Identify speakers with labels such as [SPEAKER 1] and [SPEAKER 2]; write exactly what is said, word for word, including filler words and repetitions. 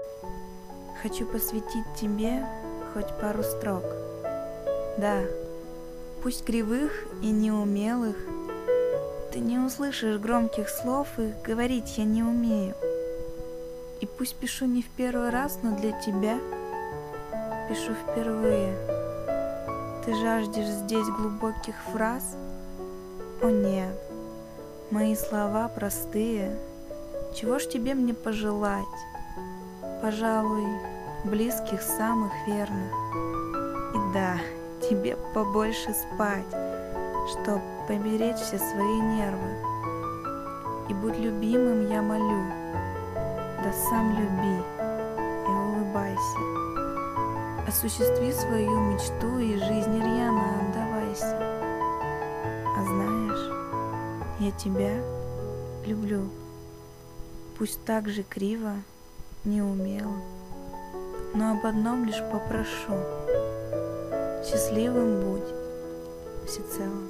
[SPEAKER 1] Хочу посвятить тебе хоть пару строк. Да, пусть кривых и неумелых, ты не услышишь громких слов, и говорить я не умею. И пусть пишу не в первый раз, но для тебя пишу впервые. Ты жаждешь здесь глубоких фраз? О нет, мои слова простые. Чего ж тебе мне пожелать? Пожалуй, близких самых верных. И да, тебе побольше спать, чтоб поберечь все свои нервы. И будь любимым, я молю, да сам люби и улыбайся. Осуществи свою мечту и жизнь рьяно отдавайся. А знаешь, я тебя люблю. Пусть так же криво, неумело, но об одном лишь попрошу: счастливым будь всецело.